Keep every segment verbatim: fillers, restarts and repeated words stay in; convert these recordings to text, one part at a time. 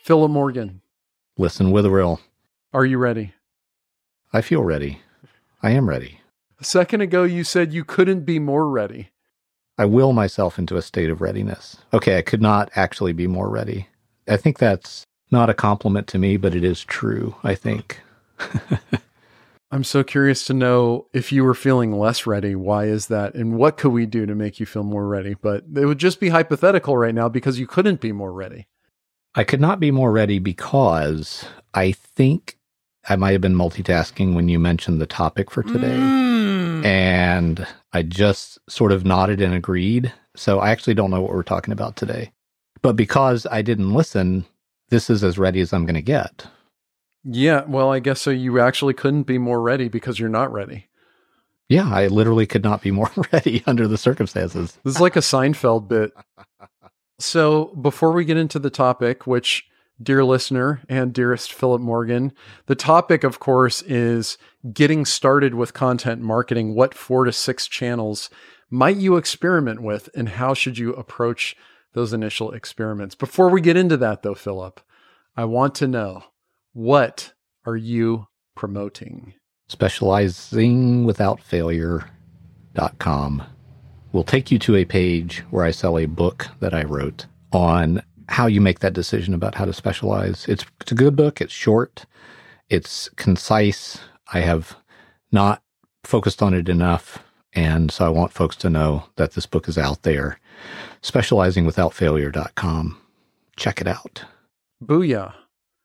Philip Morgan. Listen Witherill. Are you ready? I feel ready. I am ready. A second ago, you said you couldn't be more ready. I will myself into a state of readiness. Okay, I could not actually be more ready. I think that's not a compliment to me, but it is true, I think. I'm so curious to know if you were feeling less ready. Why is that? And what could we do to make you feel more ready? But it would just be hypothetical right now because you couldn't be more ready. I could not be more ready because I think I might have been multitasking when you mentioned the topic for today. Mm. And I just sort of nodded and agreed. So I actually don't know what we're talking about today. But because I didn't listen, this is as ready as I'm going to get. Yeah, well, I guess so. You actually couldn't be more ready because you're not ready. Yeah, I literally could not be more ready under the circumstances. This is like a Seinfeld bit. So before we get into the topic, which, dear listener and dearest Philip Morgan, the topic, of course, is getting started with content marketing. What four to six channels might you experiment with, and how should you approach those initial experiments? Before we get into that, though, Philip, I want to know, what are you promoting? Specializing Without Failure dot com will take you to a page where I sell a book that I wrote on how you make that decision about how to specialize. It's, it's a good book. It's short. It's concise. I have not focused on it enough. And so I want folks to know that this book is out there. Specializing Without Failure dot com. Check it out. Booyah.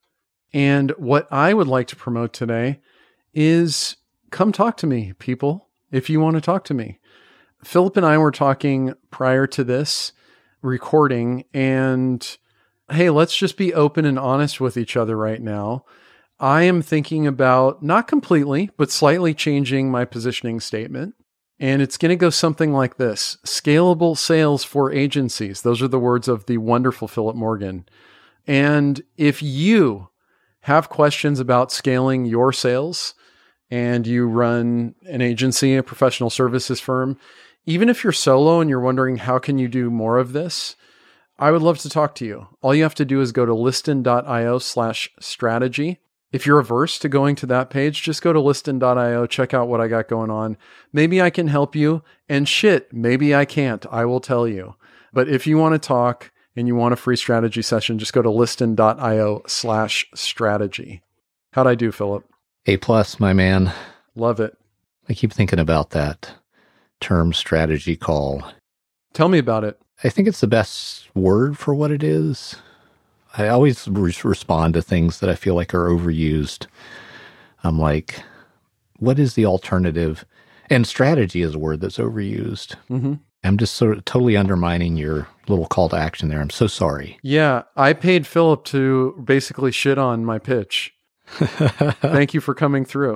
And what I would like to promote today is come talk to me, people, if you want to talk to me. Philip and I were talking prior to this recording, and hey, let's just be open and honest with each other right now. I am thinking about, not completely, but slightly changing my positioning statement. And it's going to go something like this: scalable sales for agencies. Those are the words of the wonderful Philip Morgan. And if you have questions about scaling your sales and you run an agency, a professional services firm, even if you're solo and you're wondering how can you do more of this, I would love to talk to you. All you have to do is go to liston.io slash strategy. If you're averse to going to that page, just go to liston dot io, check out what I got going on. Maybe I can help you, and shit, maybe I can't. I will tell you. But if you want to talk and you want a free strategy session, just go to liston.io slash strategy. How'd I do, Philip? A plus, my man. Love it. I keep thinking about that term strategy call. Tell me about it. I think it's the best word for what it is. I always re- respond to things that I feel like are overused. I'm like, what is the alternative? And strategy is a word that's overused. Mm-hmm. I'm just sort of totally undermining your little call to action there. I'm so sorry. Yeah, I paid Philip to basically shit on my pitch. Thank you for coming through.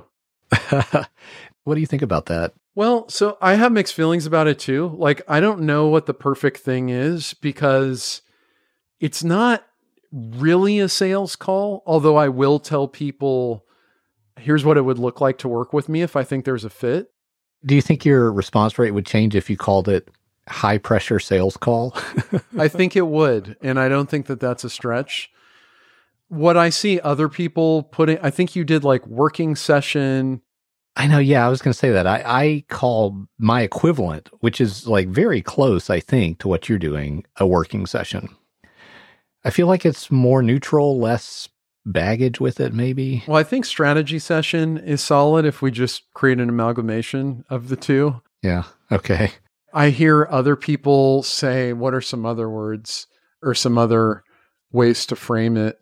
What do you think about that? Well, so I have mixed feelings about it too. Like, I don't know what the perfect thing is because it's not really a sales call, although I will tell people, here's what it would look like to work with me if I think there's a fit. Do you think your response rate would change if you called it high pressure sales call? I think it would. And I don't think that that's a stretch. What I see other people putting, I think you did like working session. I know. Yeah, I was going to say that. I, I call my equivalent, which is like very close, I think, to what you're doing, a working session. I feel like it's more neutral, less baggage with it, maybe. Well, I think strategy session is solid if we just create an amalgamation of the two. Yeah. Okay. I hear other people say, what are some other words or some other ways to frame it?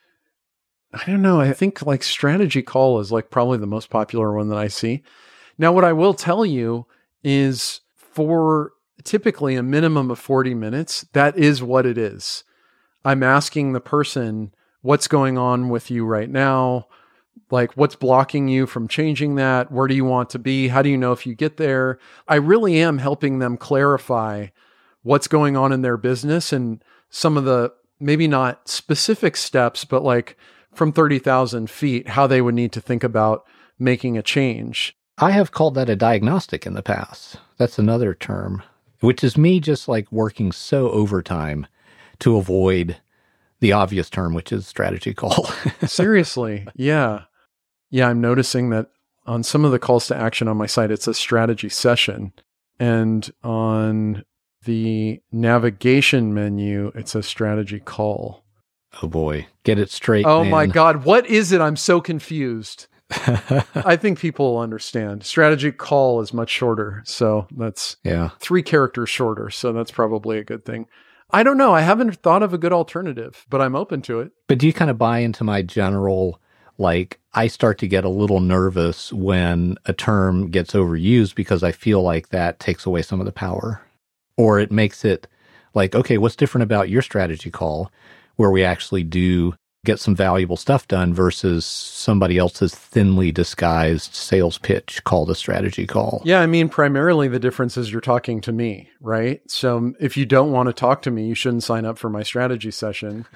I don't know. I think like strategy call is like probably the most popular one that I see. Now, what I will tell you is for typically a minimum of forty minutes, that is what it is. I'm asking the person, what's going on with you right now? Like, what's blocking you from changing that? Where do you want to be? How do you know if you get there? I really am helping them clarify what's going on in their business and some of the, maybe not specific steps, but like from thirty thousand feet, how they would need to think about making a change. I have called that a diagnostic in the past. That's another term, which is me just like working so overtime to avoid the obvious term, which is strategy call. Seriously. Yeah. Yeah. I'm noticing that on some of the calls to action on my site, it's a strategy session. And on the navigation menu, it's a strategy call. Oh boy. Get it straight. Oh man. my God. What is it? I'm so confused. I think people will understand. Strategy call is much shorter. So that's yeah. three characters shorter. So that's probably a good thing. I don't know. I haven't thought of a good alternative, but I'm open to it. But do you kind of buy into my general, like, I start to get a little nervous when a term gets overused because I feel like that takes away some of the power, or it makes it like, okay, what's different about your strategy call where we actually do get some valuable stuff done versus somebody else's thinly disguised sales pitch called a strategy call? Yeah, I mean, primarily the difference is you're talking to me, right? So if you don't want to talk to me, you shouldn't sign up for my strategy session.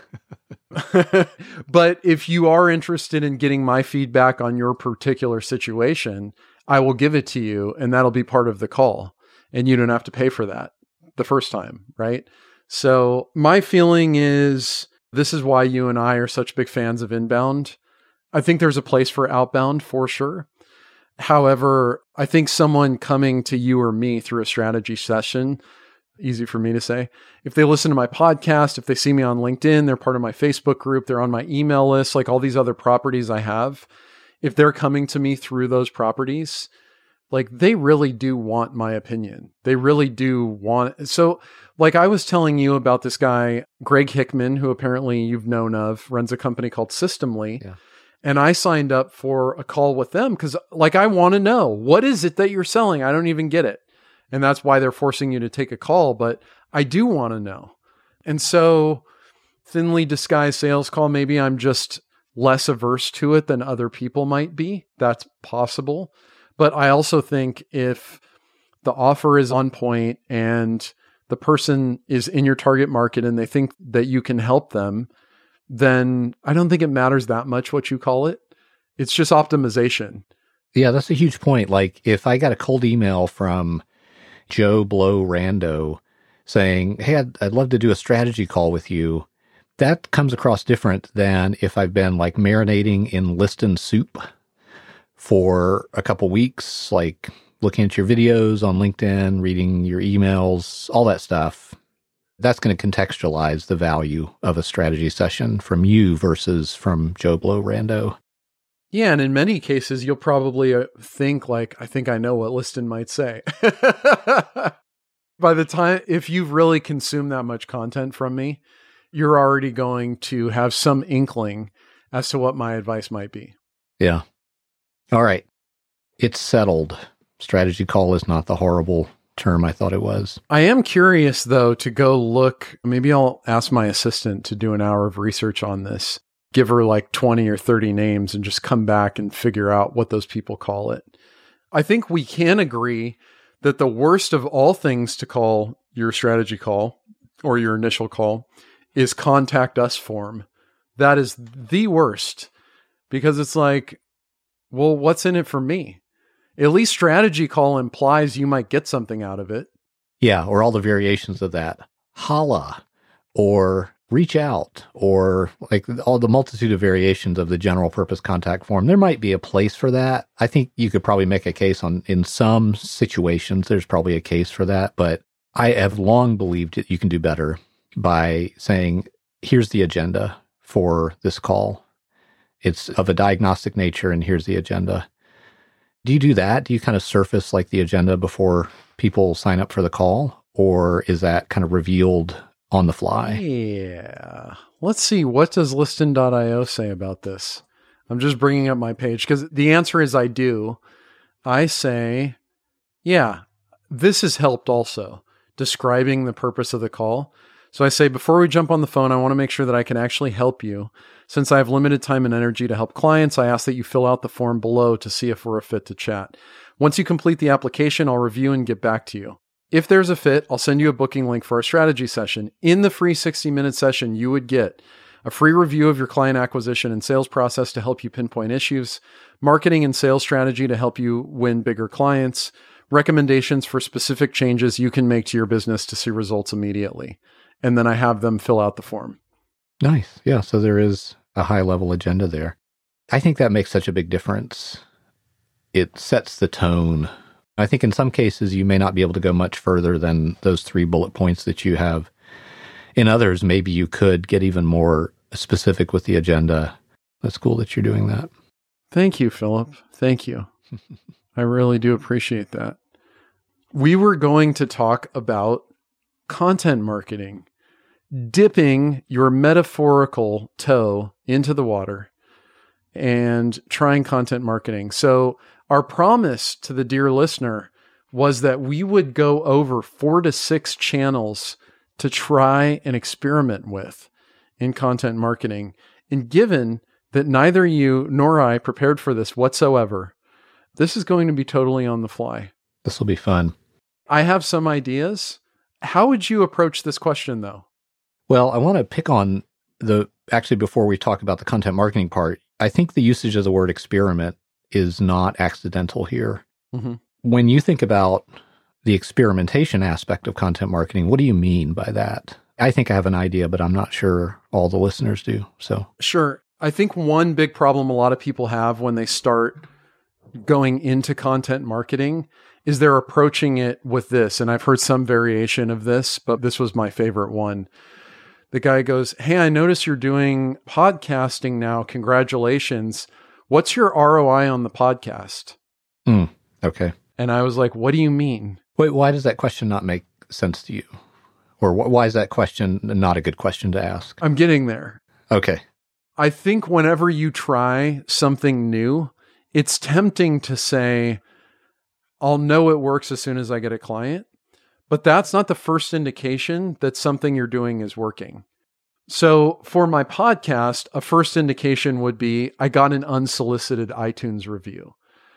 But if you are interested in getting my feedback on your particular situation, I will give it to you, and that'll be part of the call. And you don't have to pay for that the first time, right? So my feeling is, this is why you and I are such big fans of inbound. I think there's a place for outbound for sure. However, I think someone coming to you or me through a strategy session, easy for me to say, if they listen to my podcast, if they see me on LinkedIn, they're part of my Facebook group, they're on my email list, like all these other properties I have, if they're coming to me through those properties, like they really do want my opinion. They really do want. So like I was telling you about this guy, Greg Hickman, who apparently you've known of, runs a company called Systemly. Yeah. And I signed up for a call with them because like, I want to know, what is it that you're selling? I don't even get it. And that's why they're forcing you to take a call. But I do want to know. And so thinly disguised sales call, maybe I'm just less averse to it than other people might be. That's possible. But I also think if the offer is on point and the person is in your target market and they think that you can help them, then I don't think it matters that much what you call it. It's just optimization. Yeah, that's a huge point. Like if I got a cold email from Joe Blow Rando saying, hey, I'd, I'd love to do a strategy call with you, that comes across different than if I've been like marinating in Liston soup for a couple weeks, like looking at your videos on LinkedIn, reading your emails, all that stuff. That's going to contextualize the value of a strategy session from you versus from Joe Blow Rando. Yeah, and in many cases, you'll probably uh, think like, I think I know what Liston might say. By the time, if you've really consumed that much content from me, you're already going to have some inkling as to what my advice might be. Yeah. All right. It's settled. Strategy call is not the horrible term I thought it was. I am curious, though, to go look. Maybe I'll ask my assistant to do an hour of research on this, give her like twenty or thirty names and just come back and figure out what those people call it. I think we can agree that the worst of all things to call your strategy call or your initial call is contact us form. That is the worst because it's like, well, what's in it for me? At least strategy call implies you might get something out of it. Yeah, or all the variations of that. Holla, or reach out, or like all the multitude of variations of the general purpose contact form. There might be a place for that. I think you could probably make a case on, in some situations, there's probably a case for that, but I have long believed that you can do better by saying, here's the agenda for this call. It's of a diagnostic nature, and here's the agenda. Do you do that? Do you kind of surface like the agenda before people sign up for the call? Or is that kind of revealed on the fly? Yeah. Let's see. What does Liston dot io say about this? I'm just bringing up my page because the answer is I do. I say, yeah, this has helped also describing the purpose of the call. So I say, before we jump on the phone, I want to make sure that I can actually help you. Since I have limited time and energy to help clients, I ask that you fill out the form below to see if we're a fit to chat. Once you complete the application, I'll review and get back to you. If there's a fit, I'll send you a booking link for our strategy session. In the free sixty minute session, you would get a free review of your client acquisition and sales process to help you pinpoint issues, marketing and sales strategy to help you win bigger clients, recommendations for specific changes you can make to your business to see results immediately. And then I have them fill out the form. Nice. Yeah. So there is a high level agenda there. I think that makes such a big difference. It sets the tone. I think in some cases you may not be able to go much further than those three bullet points that you have. In others, maybe you could get even more specific with the agenda. That's cool that you're doing that. Thank you, Philip. Thank you. I really do appreciate that. We were going to talk about content marketing, dipping your metaphorical toe into the water and trying content marketing. So our promise to the dear listener was that we would go over four to six channels to try and experiment with in content marketing. And given that neither you nor I prepared for this whatsoever, this is going to be totally on the fly. This will be fun. I have some ideas. How would you approach this question, though? Well, I want to pick on the, actually, before we talk about the content marketing part, I think the usage of the word experiment is not accidental here. Mm-hmm. When you think about the experimentation aspect of content marketing, what do you mean by that? I think I have an idea, but I'm not sure all the listeners do. So Sure. I think one big problem a lot of people have when they start going into content marketing is they're approaching it with this. And I've heard some variation of this, but this was my favorite one. The guy goes, "Hey, I notice you're doing podcasting now. Congratulations. What's your R O I on the podcast?" Mm, okay. And I was like, "What do you mean?" Wait, why does that question not make sense to you? Or wh- why is that question not a good question to ask? I'm getting there. Okay. I think whenever you try something new, it's tempting to say, I'll know it works as soon as I get a client. But that's not the first indication that something you're doing is working. So for my podcast, a first indication would be I got an unsolicited iTunes review,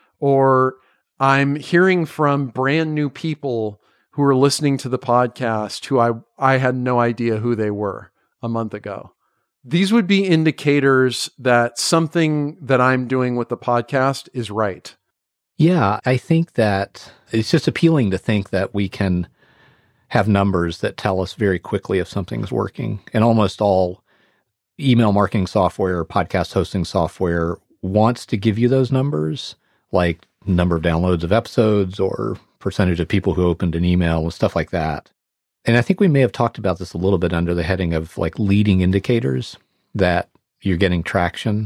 or I'm hearing from brand new people who are listening to the podcast who I, I had no idea who they were a month ago. These would be indicators that something that I'm doing with the podcast is right. Yeah, I think that it's just appealing to think that we can have numbers that tell us very quickly if something's working. And almost all email marketing software, podcast hosting software wants to give you those numbers, like number of downloads of episodes or percentage of people who opened an email and stuff like that. And I think we may have talked about this a little bit under the heading of like leading indicators that you're getting traction.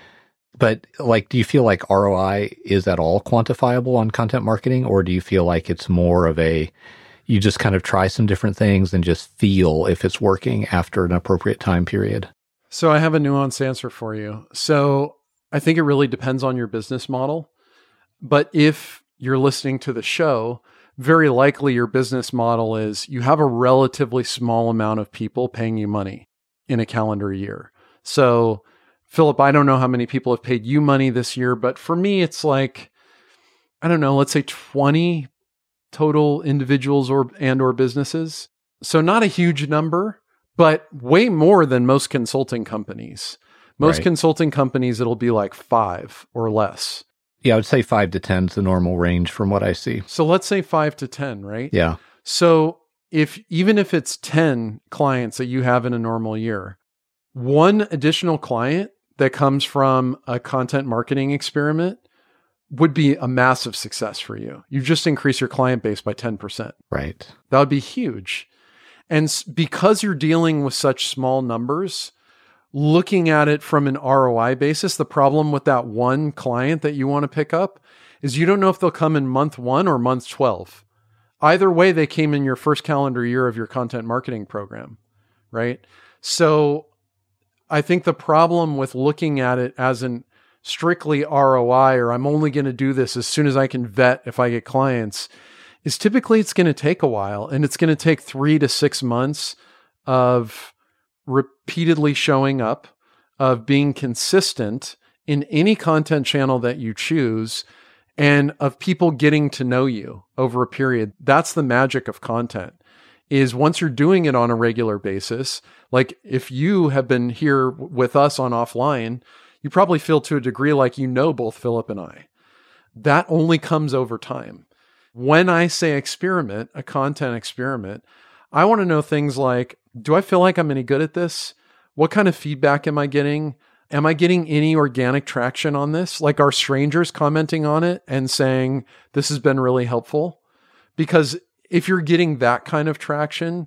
But like, do you feel like R O I is at all quantifiable on content marketing? Or do you feel like it's more of a, you just kind of try some different things and just feel if it's working after an appropriate time period? So I have a nuanced answer for you. So I think it really depends on your business model. But if you're listening to the show, very likely your business model is you have a relatively small amount of people paying you money in a calendar year. So Philip, I don't know how many people have paid you money this year, but for me, it's like, I don't know, let's say twenty total individuals or and or businesses. So not a huge number, but way more than most consulting companies. Most Right. consulting companies, it'll be like five or less. Yeah, I would say five to ten is the normal range from what I see. So let's say five to ten, right? Yeah. So if even if it's ten clients that you have in a normal year, one additional client that comes from a content marketing experiment would be a massive success for you. You just increase your client base by ten percent. Right. That would be huge. And s- because you're dealing with such small numbers, looking at it from an R O I basis, the problem with that one client that you want to pick up is you don't know if they'll come in month one or month twelve. Either way, they came in your first calendar year of your content marketing program, right? So I think the problem with looking at it as an strictly R O I, or I'm only going to do this as soon as I can vet if I get clients, is typically it's going to take a while, and it's going to take three to six months of repeatedly showing up, of being consistent in any content channel that you choose, and of people getting to know you over a period. That's the magic of content, is once you're doing it on a regular basis, like if you have been here with us on Offline, you probably feel to a degree like you know both Philip and I. That only comes over time. When I say experiment, a content experiment, I want to know things like, do I feel like I'm any good at this? What kind of feedback am I getting? Am I getting any organic traction on this? Like, are strangers commenting on it and saying, this has been really helpful? Because if you're getting that kind of traction,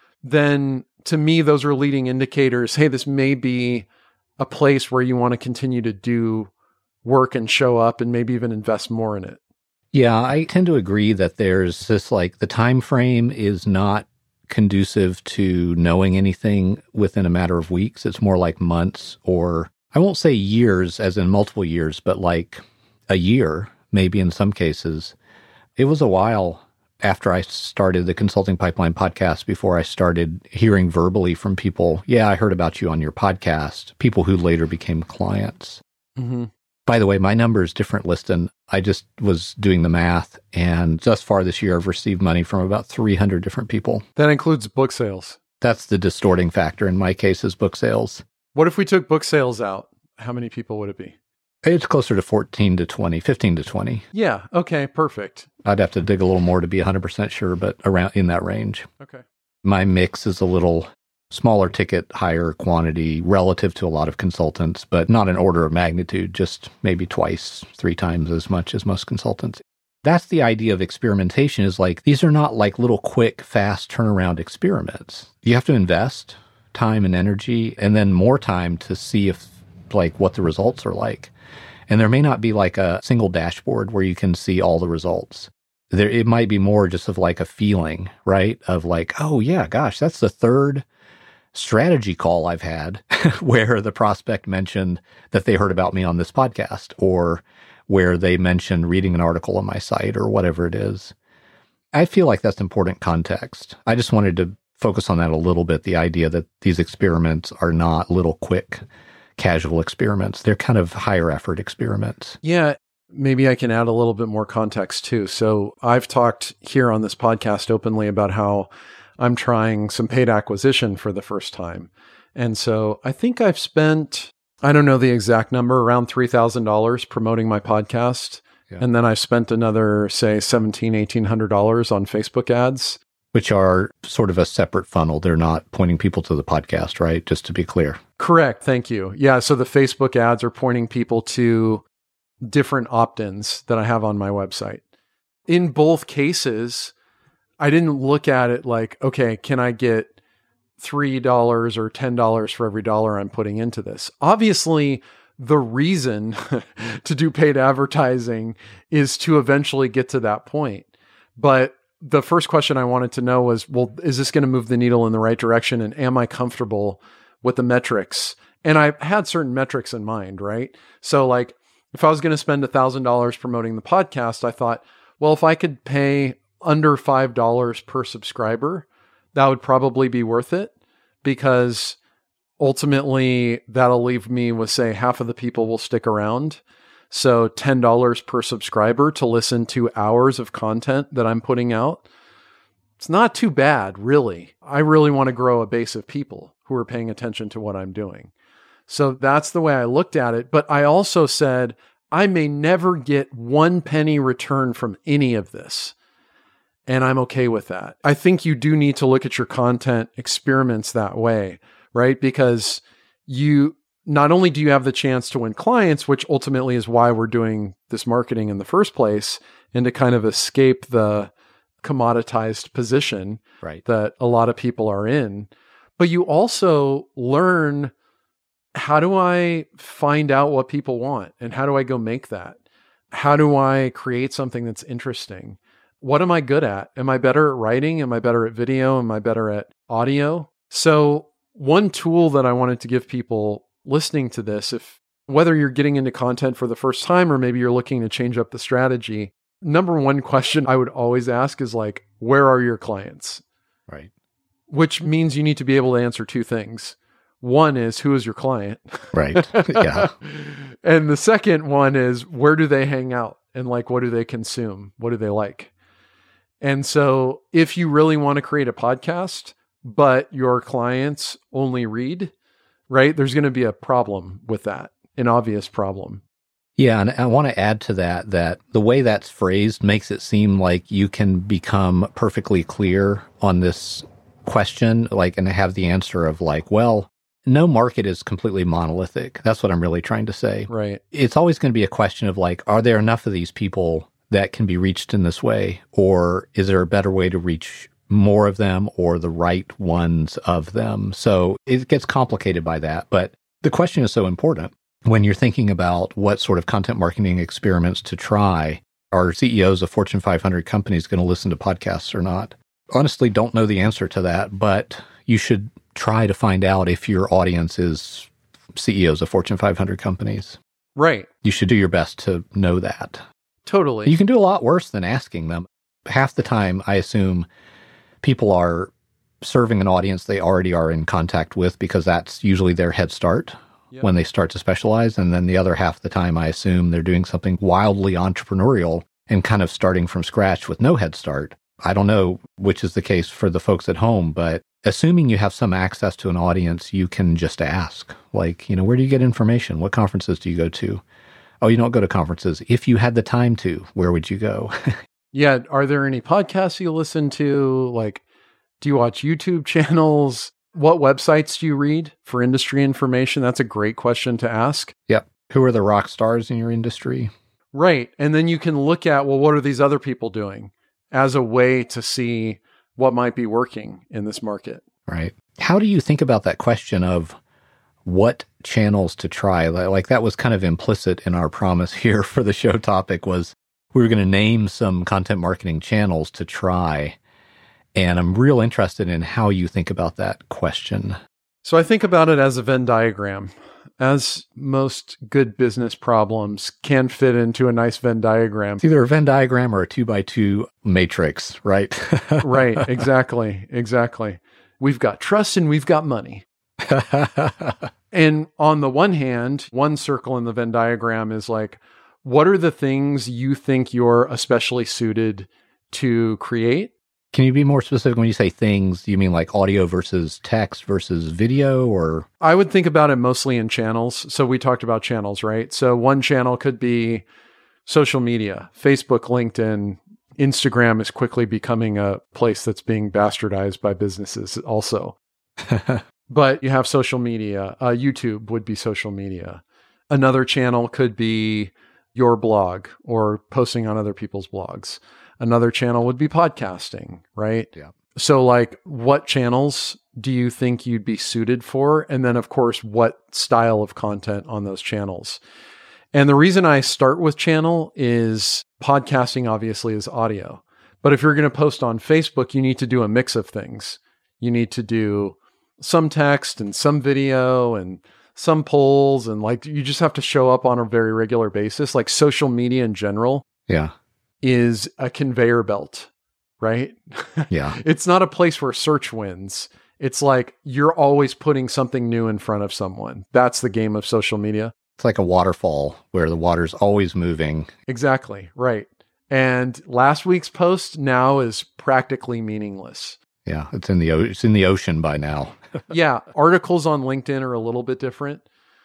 then to me, those are leading indicators. Hey, this may be a place where you want to continue to do work and show up and maybe even invest more in it. Yeah, I tend to agree that there's this, like, the time frame is not conducive to knowing anything within a matter of weeks. It's more like months, or I won't say years as in multiple years, but like a year, maybe in some cases. It was a while after I started the Consulting Pipeline podcast before I started hearing verbally from people, yeah, I heard about you on your podcast, people who later became clients. Mm-hmm. By the way, my number is different, Liston. I just was doing the math, and thus far this year, I've received money from about three hundred different people. That includes book sales. That's the distorting factor in my case, is book sales. What if we took book sales out? How many people would it be? It's closer to fourteen to twenty, fifteen to twenty. Yeah. Okay. Perfect. I'd have to dig a little more to be one hundred percent sure, but around in that range. Okay. My mix is a little smaller ticket, higher quantity relative to a lot of consultants, but not an order of magnitude, just maybe twice, three times as much as most consultants. That's the idea of experimentation, is like, these are not like little quick, fast turnaround experiments. You have to invest time and energy and then more time to see if, like, what the results are like. And there may not be like a single dashboard where you can see all the results. There, it might be more just of like a feeling, right? Of like, oh yeah, gosh, that's the third strategy call I've had where the prospect mentioned that they heard about me on this podcast, or where they mentioned reading an article on my site, or whatever it is. I feel like that's important context. I just wanted to focus on that a little bit, the idea that these experiments are not little quick, casual experiments. They're kind of higher effort experiments. Yeah. Maybe I can add a little bit more context too. So I've talked here on this podcast openly about how I'm trying some paid acquisition for the first time. And so I think I've spent, I don't know the exact number, around three thousand dollars promoting my podcast. Yeah. And then I've spent another, say, seventeen hundred dollars, eighteen hundred dollars on Facebook ads. Which are sort of a separate funnel. They're not pointing people to the podcast, right? Just to be clear. Correct. Thank you. Yeah. So the Facebook ads are pointing people to different opt-ins that I have on my website. In both cases, I didn't look at it like, okay, can I get three dollars or ten dollars for every dollar I'm putting into this? Obviously, the reason to do paid advertising is to eventually get to that point. But the first question I wanted to know was, well, is this going to move the needle in the right direction? And am I comfortable with the metrics? And I had certain metrics in mind, right? So like, if I was going to spend one thousand dollars promoting the podcast, I thought, well, if I could pay under five dollars per subscriber, that would probably be worth it, because ultimately that'll leave me with, say, half of the people will stick around. So ten dollars per subscriber to listen to hours of content that I'm putting out. It's not too bad, really. I really want to grow a base of people who are paying attention to what I'm doing. So that's the way I looked at it. But I also said, I may never get one penny return from any of this. And I'm okay with that. I think you do need to look at your content experiments that way, right? Because you, not only do you have the chance to win clients, which ultimately is why we're doing this marketing in the first place, and to kind of escape the commoditized position right. that a lot of people are in, but you also learn, how do I find out what people want? And how do I go make that? How do I create something that's interesting? What am I good at? Am I better at writing? Am I better at video? Am I better at audio? So one tool that I wanted to give people listening to this, if whether you're getting into content for the first time or maybe you're looking to change up the strategy, number one question I would always ask is like, where are your clients? Right. Which means you need to be able to answer two things. One is, who is your client? Right. Yeah. And the second one is, where do they hang out? And like, what do they consume? What do they like? And so if you really want to create a podcast, but your clients only read, right, there's going to be a problem with that, an obvious problem. Yeah, and I want to add to that, that the way that's phrased makes it seem like you can become perfectly clear on this question, like, and have the answer of like, well, no market is completely monolithic. That's what I'm really trying to say. Right. It's always going to be a question of like, are there enough of these people that can be reached in this way? Or is there a better way to reach more of them or the right ones of them? So it gets complicated by that. But the question is so important when you're thinking about what sort of content marketing experiments to try. Are C E Os of Fortune five hundred companies going to listen to podcasts or not? Honestly, don't know the answer to that, but you should try to find out if your audience is C E Os of Fortune five hundred companies. Right. You should do your best to know that. Totally. You can do a lot worse than asking them. Half the time, I assume people are serving an audience they already are in contact with because that's usually their head start yep. when they start to specialize. And then the other half of the time, I assume they're doing something wildly entrepreneurial and kind of starting from scratch with no head start. I don't know which is the case for the folks at home, but assuming you have some access to an audience, you can just ask, like, you know, where do you get information? What conferences do you go to? Oh, you don't go to conferences. If you had the time to, where would you go? Yeah. Are there any podcasts you listen to? Like, do you watch YouTube channels? What websites do you read for industry information? That's a great question to ask. Yep. Who are the rock stars in your industry? Right. And then you can look at, well, what are these other people doing as a way to see what might be working in this market? Right. How do you think about that question of what channels to try? Like that was kind of implicit in our promise here for the show topic was we were going to name some content marketing channels to try. And I'm real interested in how you think about that question. So I think about it as a Venn diagram. As most good business problems can fit into a nice Venn diagram. It's either a Venn diagram or a two by two matrix, right? Right, exactly, exactly. We've got trust and we've got money. And on the one hand, one circle in the Venn diagram is like, what are the things you think you're especially suited to create? Can you be more specific when you say things? Do you mean like audio versus text versus video or? I would think about it mostly in channels. So we talked about channels, right? So one channel could be social media, Facebook, LinkedIn, Instagram is quickly becoming a place that's being bastardized by businesses also. But you have social media. Uh, YouTube would be social media. Another channel could be your blog or posting on other people's blogs. Another channel would be podcasting, right? Yeah. So like, what channels do you think you'd be suited for? And then, of course, what style of content on those channels? And the reason I start with channel is podcasting obviously is audio. But if you're going to post on Facebook, you need to do a mix of things. You need to do some text and some video and some polls. And like, you just have to show up on a very regular basis. Like social media in general. Yeah. Is a conveyor belt, right? Yeah. It's not a place where search wins. It's like you're always putting something new in front of someone. That's the game of social media. It's like a waterfall where the water's always moving. Exactly, right. And last week's post now is practically meaningless. Yeah, it's in the o- it's in the ocean by now. Yeah, articles on LinkedIn are a little bit different,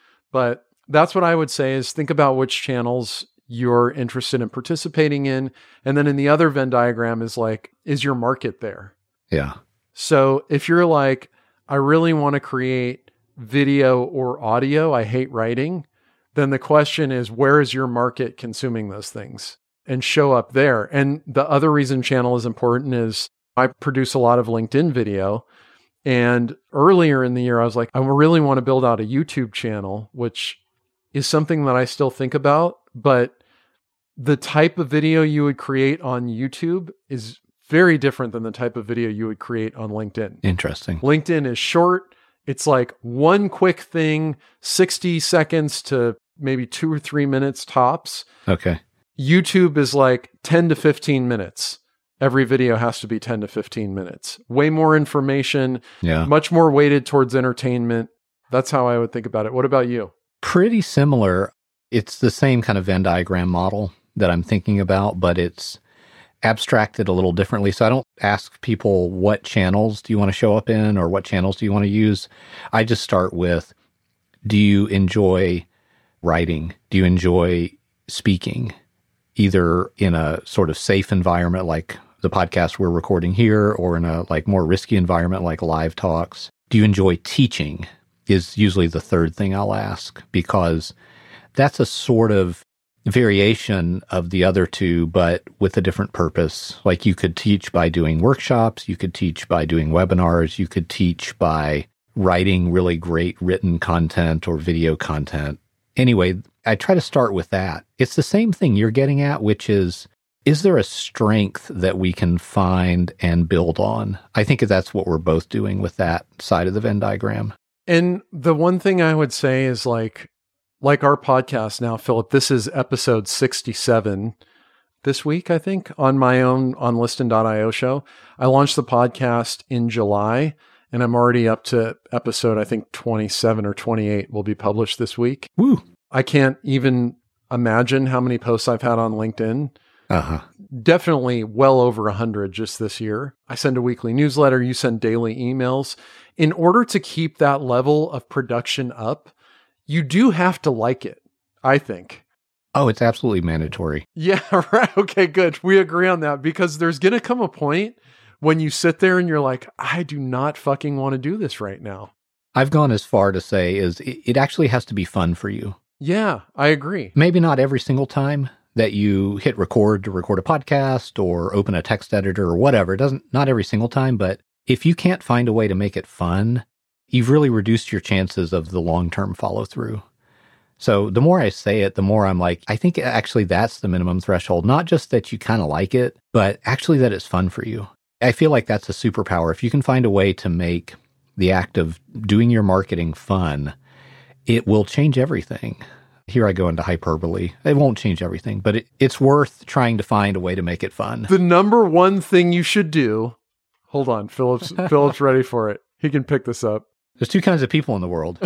but that's what I would say is think about which channels you're interested in participating in. And then in the other Venn diagram is like, is your market there? Yeah. So if you're like, I really want to create video or audio, I hate writing, then the question is, where is your market consuming those things? And show up there. And the other reason channel is important is I produce a lot of LinkedIn video. And earlier in the year, I was like, I really want to build out a YouTube channel, which is something that I still think about. But the type of video you would create on YouTube is very different than the type of video you would create on LinkedIn. Interesting. LinkedIn is short. It's like one quick thing, sixty seconds to maybe two or three minutes tops. Okay. YouTube is like ten to fifteen minutes. Every video has to be ten to fifteen minutes. Way more information, yeah. Much more weighted towards entertainment. That's how I would think about it. What about you? Pretty similar. It's the same kind of Venn diagram model that I'm thinking about, but it's abstracted a little differently. So I don't ask people what channels do you want to show up in or what channels do you want to use. I just start with, do you enjoy writing? Do you enjoy speaking? Either in a sort of safe environment like the podcast we're recording here or in a like more risky environment like live talks. Do you enjoy teaching? is usually the third thing I'll ask, because that's a sort of variation of the other two, but with a different purpose. Like you could teach by doing workshops, you could teach by doing webinars, you could teach by writing really great written content or video content. Anyway, I try to start with that. It's the same thing you're getting at, which is, is there a strength that we can find and build on? I think that's what we're both doing with that side of the Venn diagram. And the one thing I would say is like, like our podcast now, Philip, this is episode sixty-seven this week, I think, on my own, on Liston dot io show. I launched the podcast in July, and I'm already up to episode, I think, twenty-seven or twenty-eight will be published this week. Woo! I can't even imagine how many posts I've had on LinkedIn. Uh-huh. Definitely well over a hundred just this year. I send a weekly newsletter. You send daily emails. In order to keep that level of production up, you do have to like it, I think. Oh, it's absolutely mandatory. Yeah, right. Okay, good. We agree on that, because there's going to come a point when you sit there and you're like, I do not fucking want to do this right now. I've gone as far to say is it, it actually has to be fun for you. Yeah, I agree. Maybe not every single time that you hit record to record a podcast or open a text editor or whatever. It doesn't, not every single time, but if you can't find a way to make it fun, you've really reduced your chances of the long-term follow-through. So the more I say it, the more I'm like, I think actually that's the minimum threshold. Not just that you kind of like it, but actually that it's fun for you. I feel like that's a superpower. If you can find a way to make the act of doing your marketing fun, it will change everything. Here I go into hyperbole. It won't change everything, but it, it's worth trying to find a way to make it fun. The number one thing you should do, hold on, Philip's, Philip's ready for it. He can pick this up. There's two kinds of people in the world.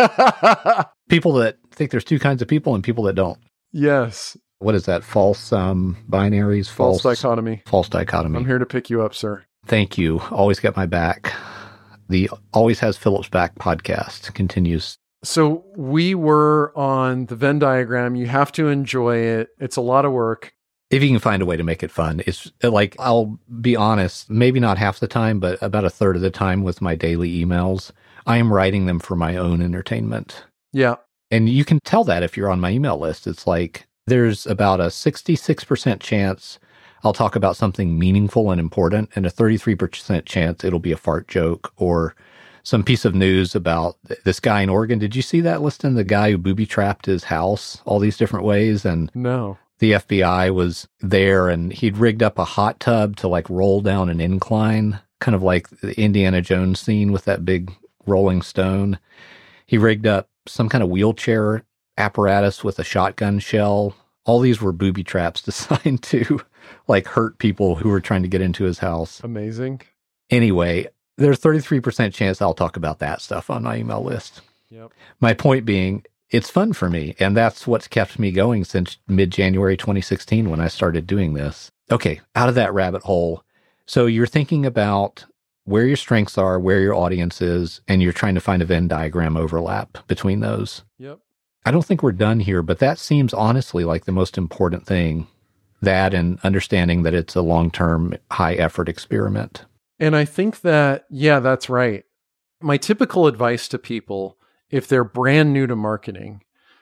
People that think there's two kinds of people and people that don't. Yes. What is that? False um, binaries? False, false dichotomy. False dichotomy. I'm here to pick you up, sir. Thank you. Always got my back. The Always Has Philip's Back podcast continues. So we were on the Venn diagram. You have to enjoy it. It's a lot of work. If you can find a way to make it fun. It's like, I'll be honest, maybe not half the time, but about a third of the time with my daily emails, I am writing them for my own entertainment. Yeah. And you can tell that if you're on my email list. It's like, there's about a sixty-six percent chance I'll talk about something meaningful and important, and a thirty-three percent chance it'll be a fart joke or some piece of news about this guy in Oregon. Did you see that, Liston? The guy who booby-trapped his house all these different ways? And no. The F B I was there, and he'd rigged up a hot tub to like roll down an incline, kind of like the Indiana Jones scene with that big rolling stone. He rigged up some kind of wheelchair apparatus with a shotgun shell. All these were booby traps designed to like hurt people who were trying to get into his house. Amazing. Anyway, there's a thirty-three percent chance I'll talk about that stuff on my email list. Yep. My point being, it's fun for me, and that's what's kept me going since mid-January twenty sixteen when I started doing this. Okay, out of that rabbit hole. So you're thinking about where your strengths are, where your audience is, and you're trying to find a Venn diagram overlap between those. Yep. I don't think we're done here, but that seems honestly like the most important thing, that and understanding that it's a long-term, high-effort experiment. And I think that, yeah, that's right. My typical advice to people, if they're brand new to marketing,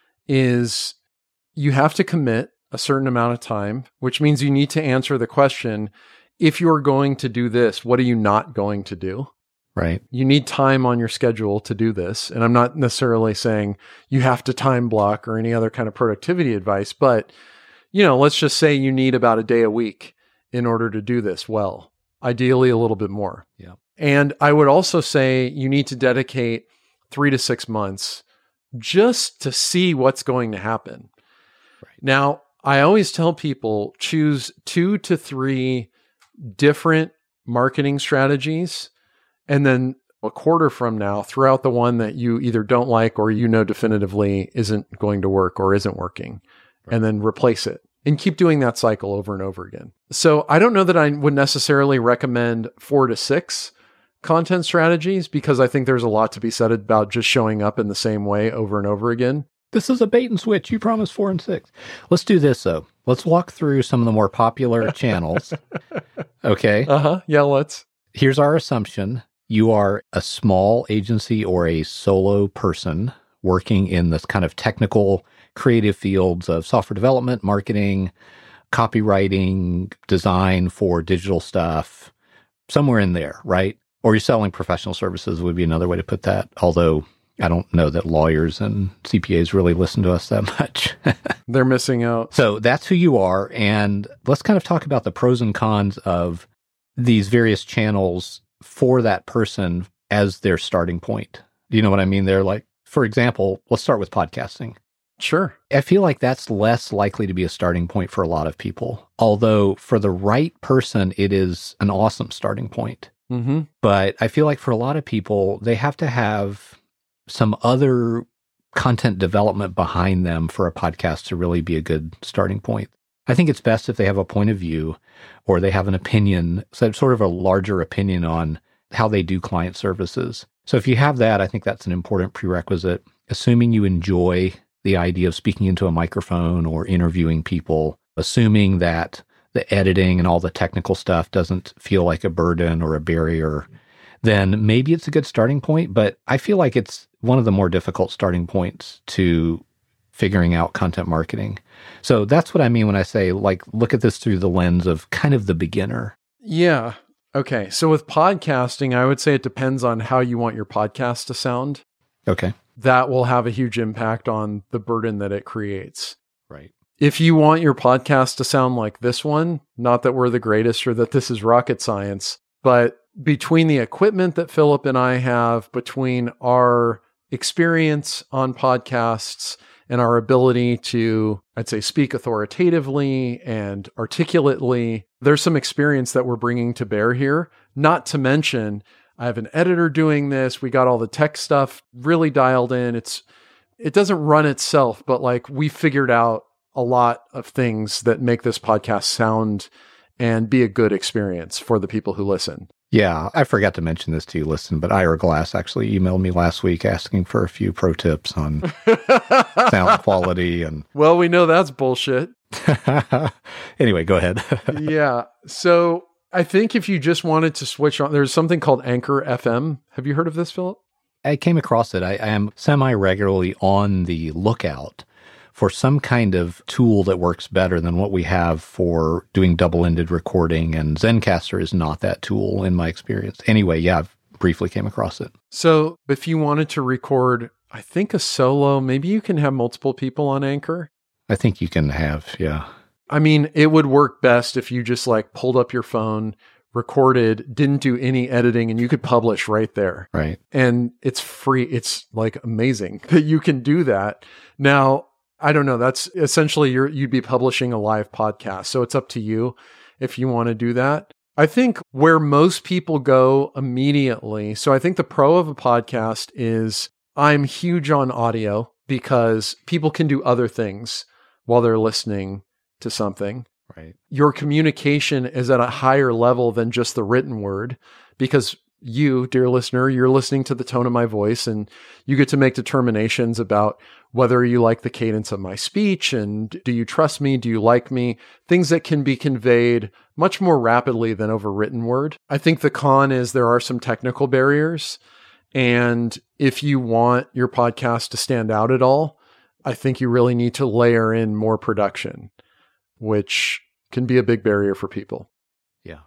is you have to commit a certain amount of time, which means you need to answer the question, if you're going to do this, what are you not going to do? Right. You need time on your schedule to do this. And I'm not necessarily saying you have to time block or any other kind of productivity advice, but, you know, let's just say you need about a day a week in order to do this well, ideally a little bit more. Yeah. And I would also say you need to dedicate three to six months just to see what's going to happen. Right. Now, I always tell people choose two to three different marketing strategies, and then a quarter from now, throw out the one that you either don't like or you know definitively isn't going to work or isn't working, right, and then replace it. And keep doing that cycle over and over again. So I don't know that I would necessarily recommend four to six content strategies, because I think there's a lot to be said about just showing up in the same way over and over again. This is a bait and switch. You promised four and six. Let's do this, though. Let's walk through some of the more popular channels. Okay. Uh-huh. Yeah, let's. Here's our assumption. you are a small agency or a solo person working in this kind of technical, creative fields of software development, marketing, copywriting, design for digital stuff, somewhere in there, right? Or you're selling professional services would be another way to put that, although I don't know that lawyers and C P As really listen to us that much. They're missing out. So that's who you are. And let's kind of talk about the pros and cons of these various channels for that person as their starting point. Do you know what I mean? They're like, for example, let's start with podcasting. Sure. I feel like that's less likely to be a starting point for a lot of people. Although for the right person, it is an awesome starting point. Mm-hmm. But I feel like for a lot of people, they have to have some other content development behind them for a podcast to really be a good starting point. I think it's best if they have a point of view or they have an opinion, so sort of a larger opinion on how they do client services. So if you have that, I think that's an important prerequisite. Assuming you enjoy the idea of speaking into a microphone or interviewing people, assuming that the editing and all the technical stuff doesn't feel like a burden or a barrier, then maybe it's a good starting point. But I feel like it's one of the more difficult starting points to figuring out content marketing. So that's what I mean when I say, like, look at this through the lens of kind of the beginner. Yeah. Okay. So with podcasting, I would say it depends on how you want your podcast to sound. Okay. That will have a huge impact on the burden that it creates. Right. If you want your podcast to sound like this one, not that we're the greatest or that this is rocket science, but between the equipment that Philip and I have, between our experience on podcasts and our ability to, I'd say, speak authoritatively and articulately, there's some experience that we're bringing to bear here. Not to mention, I have an editor doing this. We got all the tech stuff really dialed in. It's, it doesn't run itself, but like we figured out a lot of things that make this podcast sound and be a good experience for the people who listen. Yeah, I forgot to mention this to you, listen, but Ira Glass actually emailed me last week asking for a few pro tips on sound quality. And well, we know that's bullshit. Anyway, go ahead. Yeah. So I think if you just wanted to switch on, there's something called Anchor F M. Have you heard of this, Philip? I came across it. I, I am semi-regularly on the lookout for some kind of tool that works better than what we have for doing double-ended recording, and Zencastr is not that tool in my experience. Anyway, yeah, I've briefly came across it. So if you wanted to record, I think a solo, maybe you can have multiple people on Anchor. I think you can have, yeah. I mean, it would work best if you just like pulled up your phone, recorded, didn't do any editing, and you could publish right there. Right. And it's free. It's like amazing that you can do that. Now, I don't know. That's essentially you're, you'd be publishing a live podcast. So it's up to you if you want to do that. I think where most people go immediately. So I think the pro of a podcast is I'm huge on audio because people can do other things while they're listening to something. Right. Your communication is at a higher level than just the written word because you, dear listener, you're listening to the tone of my voice and you get to make determinations about whether you like the cadence of my speech and do you trust me? Do you like me? Things that can be conveyed much more rapidly than over written word. I think the con is there are some technical barriers. And if you want your podcast to stand out at all, I think you really need to layer in more production, which can be a big barrier for people. Yeah.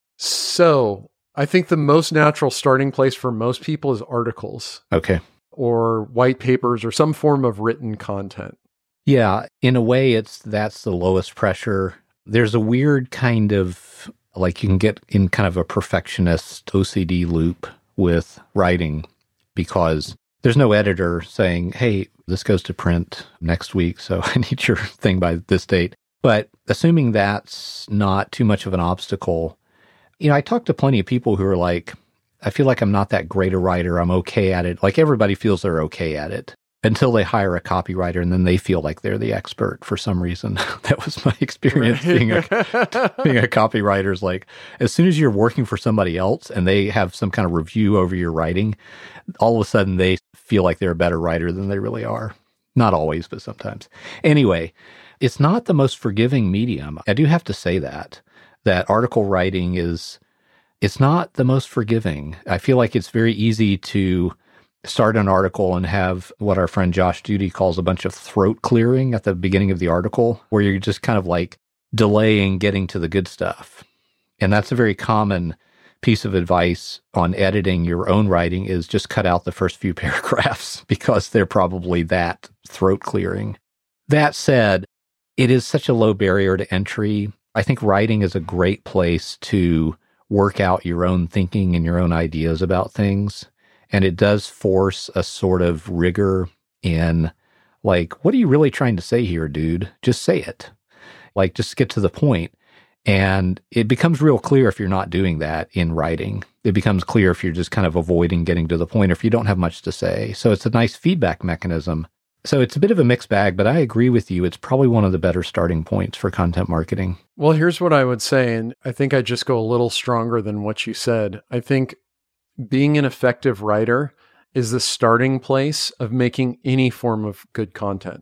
So I think the most natural starting place for most people is articles. Okay. Or white papers or some form of written content. Yeah. In a way, it's that's the lowest pressure. There's a weird kind of, like you can get in kind of a perfectionist O C D loop with writing because there's no editor saying, hey, this goes to print next week, so I need your thing by this date. But assuming that's not too much of an obstacle, you know, I talk to plenty of people who are like, I feel like I'm not that great a writer. I'm okay at it. Like everybody feels they're okay at it until they hire a copywriter and then they feel like they're the expert for some reason. That was my experience Right. being a being a copywriter. Is like as soon as you're working for somebody else and they have some kind of review over your writing, all of a sudden they feel like they're a better writer than they really are. Not always, but sometimes. Anyway, it's not the most forgiving medium. I do have to say that, that article writing is it's not the most forgiving. I feel like it's very easy to start an article and have what our friend Josh Judy calls a bunch of throat clearing at the beginning of the article, where you're just kind of like delaying getting to the good stuff. And that's a very common piece of advice on editing your own writing, is just cut out the first few paragraphs because they're probably that throat clearing. That said, it is such a low barrier to entry. I think writing is a great place to work out your own thinking and your own ideas about things. And it does force a sort of rigor in, like, what are you really trying to say here, dude? Just say it. Like, just get to the point. And it becomes real clear if you're not doing that in writing. It becomes clear if you're just kind of avoiding getting to the point, or if you don't have much to say. So it's a nice feedback mechanism. So it's a bit of a mixed bag, but I agree with you. It's probably one of the better starting points for content marketing. Well, here's what I would say, and I think I just go a little stronger than what you said. I think being an effective writer is the starting place of making any form of good content.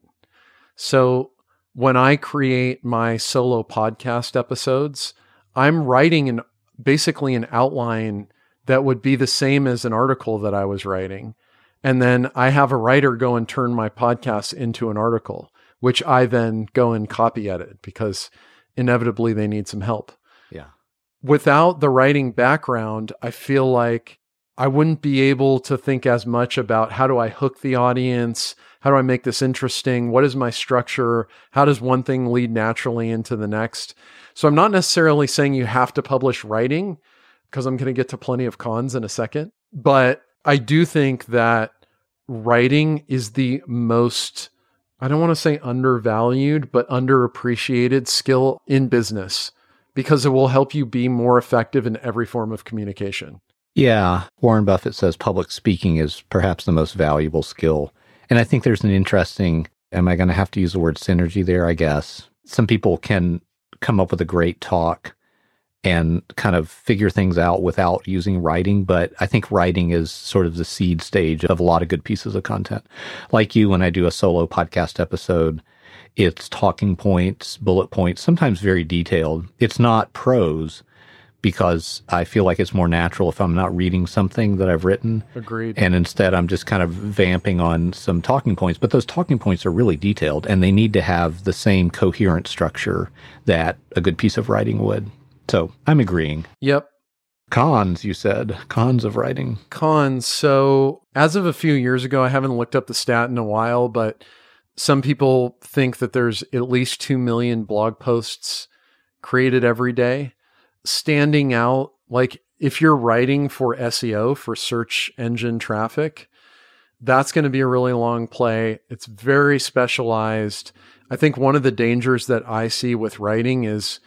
So when I create my solo podcast episodes, I'm writing an basically an outline that would be the same as an article that I was writing. And then I have a writer go and turn my podcast into an article, which I then go and copy edit because inevitably they need some help. Yeah. Without the writing background, I feel like I wouldn't be able to think as much about how do I hook the audience? How do I make this interesting? What is my structure? How does one thing lead naturally into the next? So I'm not necessarily saying you have to publish writing, because I'm going to get to plenty of cons in a second. But I do think that writing is the most, I don't want to say undervalued, but underappreciated skill in business, because it will help you be more effective in every form of communication. Yeah. Warren Buffett says public speaking is perhaps the most valuable skill. And I think there's an interesting, am I going to have to use the word synergy there? I guess. Some people can come up with a great talk and kind of figure things out without using writing. But I think writing is sort of the seed stage of a lot of good pieces of content. Like you, when I do a solo podcast episode, it's talking points, bullet points, sometimes very detailed. It's not prose, because I feel like it's more natural if I'm not reading something that I've written. Agreed. And instead I'm just kind of vamping on some talking points. But those talking points are really detailed, and they need to have the same coherent structure that a good piece of writing would. So I'm agreeing. Yep. Cons, you said. Cons of writing. Cons. So as of a few years ago, I haven't looked up the stat in a while, but some people think that there's at least two million blog posts created every day. Standing out, like if you're writing for S E O, for search engine traffic, that's going to be a really long play. It's very specialized. I think one of the dangers that I see with writing is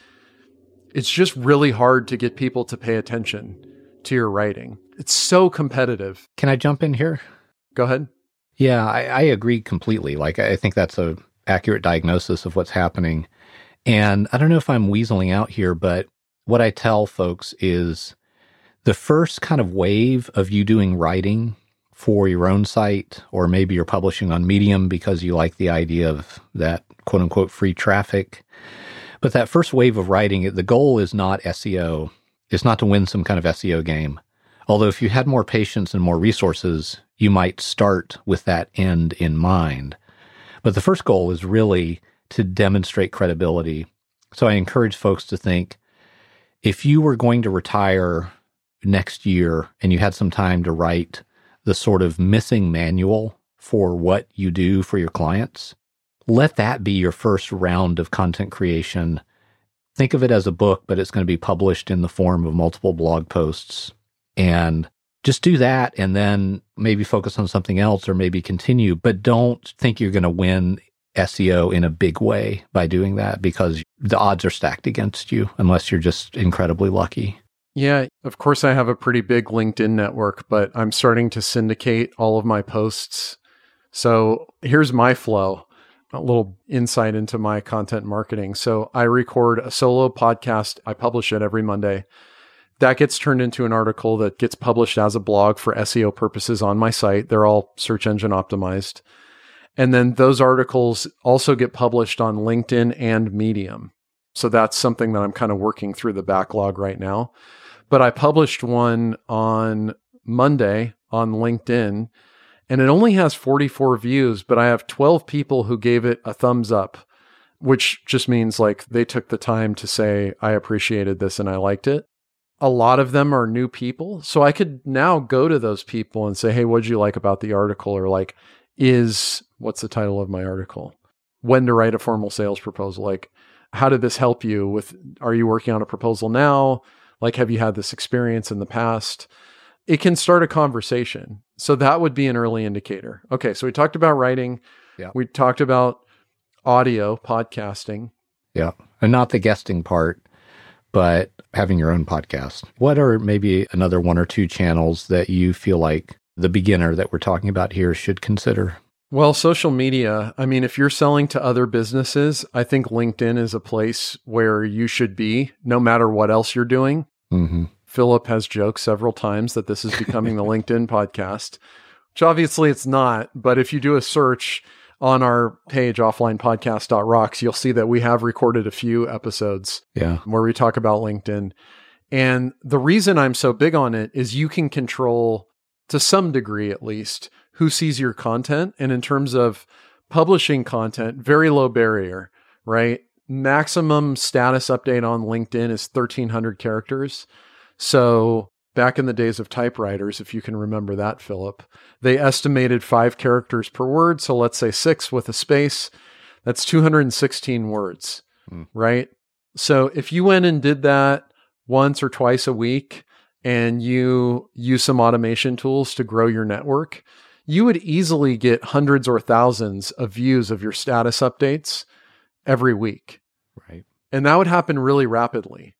it's just really hard to get people to pay attention to your writing. It's so competitive. Can I jump in here? Go ahead. Yeah, I, I agree completely. Like, I think that's a accurate diagnosis of what's happening. And I don't know if I'm weaseling out here, but what I tell folks is the first kind of wave of you doing writing for your own site, or maybe you're publishing on Medium because you like the idea of that quote unquote free traffic. But that first wave of writing, the goal is not S E O. It's not to win some kind of S E O game. Although if you had more patience and more resources, you might start with that end in mind. But the first goal is really to demonstrate credibility. So I encourage folks to think, if you were going to retire next year and you had some time to write the sort of missing manual for what you do for your clients, let that be your first round of content creation. Think of it as a book, but it's going to be published in the form of multiple blog posts. And just do that, and then maybe focus on something else, or maybe continue. But don't think you're going to win S E O in a big way by doing that, because the odds are stacked against you unless you're just incredibly lucky. Yeah, of course I have a pretty big LinkedIn network, but I'm starting to syndicate all of my posts. So here's my flow, a little insight into my content marketing. So I record a solo podcast. I publish it every Monday. That gets turned into an article that gets published as a blog for S E O purposes on my site. They're all search engine optimized. And then those articles also get published on LinkedIn and Medium. So that's something that I'm kind of working through the backlog right now. but I published one on Monday on LinkedIn, and it only has forty-four views, but I have twelve people who gave it a thumbs up, which just means like they took the time to say, I appreciated this and I liked it. A lot of them are new people. So I could now go to those people and say, hey, what'd you like about the article? Or like, is, what's the title of my article? When to write a formal sales proposal. Like, how did this help you with, are you working on a proposal now? Like, have you had this experience in the past? It can start a conversation. So that would be an early indicator. Okay. So we talked about writing. Yeah. We talked about audio, podcasting. Yeah. And not the guesting part, but having your own podcast. What are maybe another one or two channels that you feel like the beginner that we're talking about here should consider? Well, social media, I mean, if you're selling to other businesses, I think LinkedIn is a place where you should be, no matter what else you're doing. Mm-hmm. Philip has joked several times that this is becoming the LinkedIn podcast, which obviously it's not. But if you do a search on our page, offline podcast dot rocks, you'll see that we have recorded a few episodes yeah. where we talk about LinkedIn. And the reason I'm so big on it is you can control, to some degree at least, who sees your content. And in terms of publishing content, very low barrier, right? Maximum status update on LinkedIn is thirteen hundred characters. So back in the days of typewriters, if you can remember that, Philip, they estimated five characters per word. So let's say six with a space, that's two hundred sixteen words, mm. right? So if you went and did that once or twice a week and you use some automation tools to grow your network, you would easily get hundreds or thousands of views of your status updates every week. Right. And that would happen really rapidly.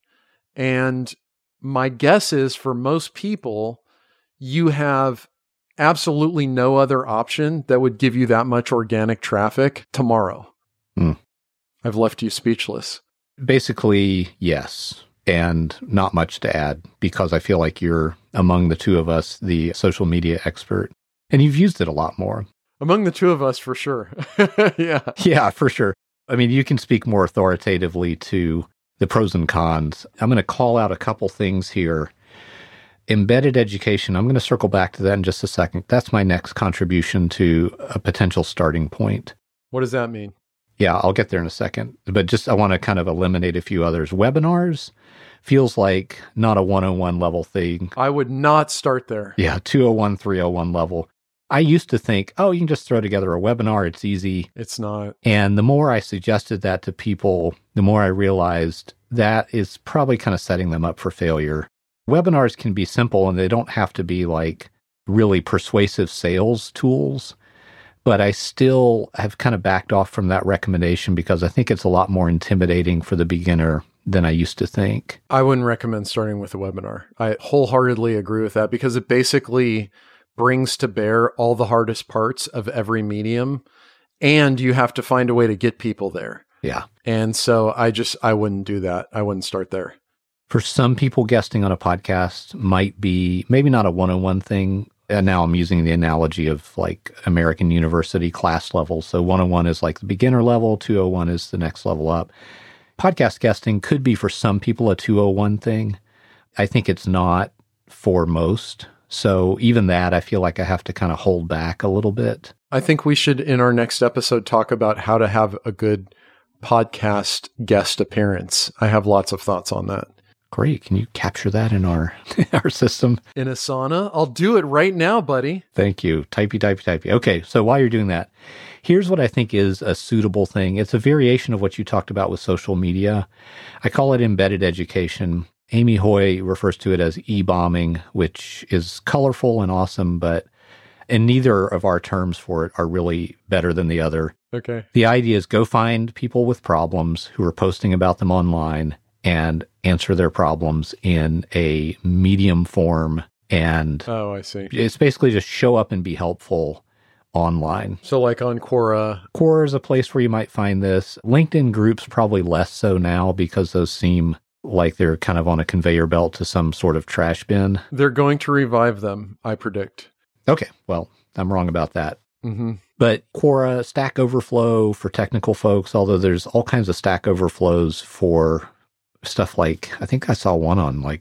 And my guess is for most people, you have absolutely no other option that would give you that much organic traffic tomorrow. Mm. I've left you speechless. Basically, yes. And not much to add because I feel like you're, among the two of us, the social media expert. And you've used it a lot more. Among the two of us, for sure. yeah. Yeah, for sure. I mean, you can speak more authoritatively to the pros and cons. I'm going to call out a couple things here. Embedded education, I'm going to circle back to that in just a second. That's my next contribution to a potential starting point. What does that mean? Yeah, I'll get there in a second. But just I want to kind of eliminate a few others. Webinars feels like not a one oh one level thing. I would not start there. Yeah, two oh one, three oh one level. I used to think, oh, you can just throw together a webinar. It's easy. It's not. And the more I suggested that to people, the more I realized that is probably kind of setting them up for failure. Webinars can be simple and they don't have to be like really persuasive sales tools. But I still have kind of backed off from that recommendation because I think it's a lot more intimidating for the beginner than I used to think. I wouldn't recommend starting with a webinar. I wholeheartedly agree with that because it basically brings to bear all the hardest parts of every medium, and you have to find a way to get people there. Yeah. And so I just, I wouldn't do that. I wouldn't start there. For some people, guesting on a podcast might be maybe not a one oh one thing. And now I'm using the analogy of like American University class levels. So one oh one is like the beginner level, two oh one is the next level up. Podcast guesting could be for some people a two oh one thing. I think it's not for most. So even that, I feel like I have to kind of hold back a little bit. I think we should, in our next episode, talk about how to have a good podcast guest appearance. I have lots of thoughts on that. Great. Can you capture that in our our system? In Asana? I'll do it right now, buddy. Thank you. Typey, typey, typey. Okay, so while you're doing that, here's what I think is a suitable thing. It's a variation of what you talked about with social media. I call it embedded education. Amy Hoy refers to it as e-bombing, which is colorful and awesome, but and neither of our terms for it are really better than the other. Okay. The idea is go find people with problems who are posting about them online and answer their problems in a medium form. And oh, I see. It's basically just show up and be helpful online. So like on Quora. Quora is a place where you might find this. LinkedIn groups probably less so now because those seem like they're kind of on a conveyor belt to some sort of trash bin. They're going to revive them, I predict. Okay, well, I'm wrong about that. Mm-hmm. But Quora, Stack Overflow for technical folks, although there's all kinds of Stack Overflows for stuff like, I think I saw one on like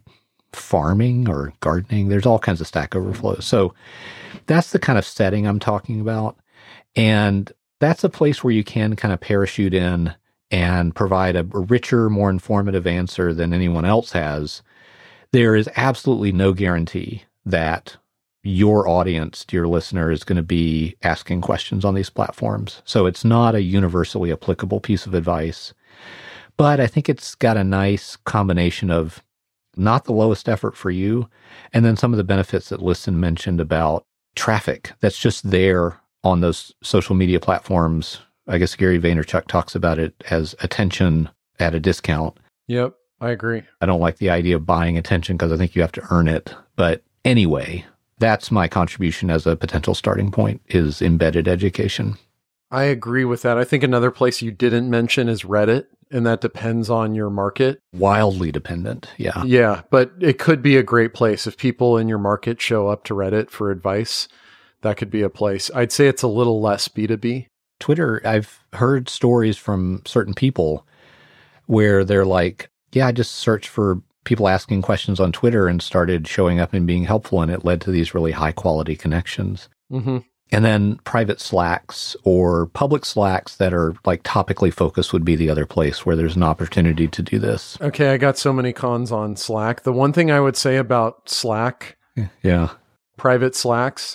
farming or gardening. There's all kinds of Stack Overflow. So that's the kind of setting I'm talking about. And that's a place where you can kind of parachute in and provide a richer, more informative answer than anyone else has. There is absolutely no guarantee that your audience, your listener, is going to be asking questions on these platforms. So it's not a universally applicable piece of advice. But I think it's got a nice combination of not the lowest effort for you, and then some of the benefits that Listen mentioned about traffic that's just there on those social media platforms. I guess Gary Vaynerchuk talks about it as attention at a discount. Yep, I agree. I don't like the idea of buying attention because I think you have to earn it. But anyway, that's my contribution as a potential starting point is embedded education. I agree with that. I think another place you didn't mention is Reddit, and that depends on your market. Wildly dependent, yeah. Yeah, but it could be a great place. If people in your market show up to Reddit for advice, that could be a place. I'd say it's a little less B two B. Twitter, I've heard stories from certain people where they're like, yeah, I just searched for people asking questions on Twitter and started showing up and being helpful, and it led to these really high-quality connections. Mm-hmm. And then private Slacks or public Slacks that are like topically focused would be the other place where there's an opportunity to do this. Okay, I got so many cons on Slack. The one thing I would say about Slack, yeah, private Slacks,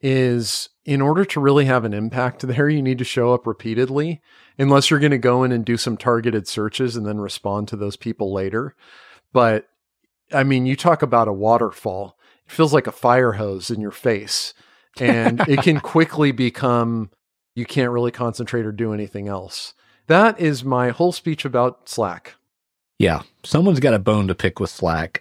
is in order to really have an impact there, you need to show up repeatedly, unless you're going to go in and do some targeted searches and then respond to those people later. But I mean, you talk about a waterfall. It feels like a fire hose in your face. And it can quickly become, you can't really concentrate or do anything else. That is my whole speech about Slack. Yeah, someone's got a bone to pick with Slack.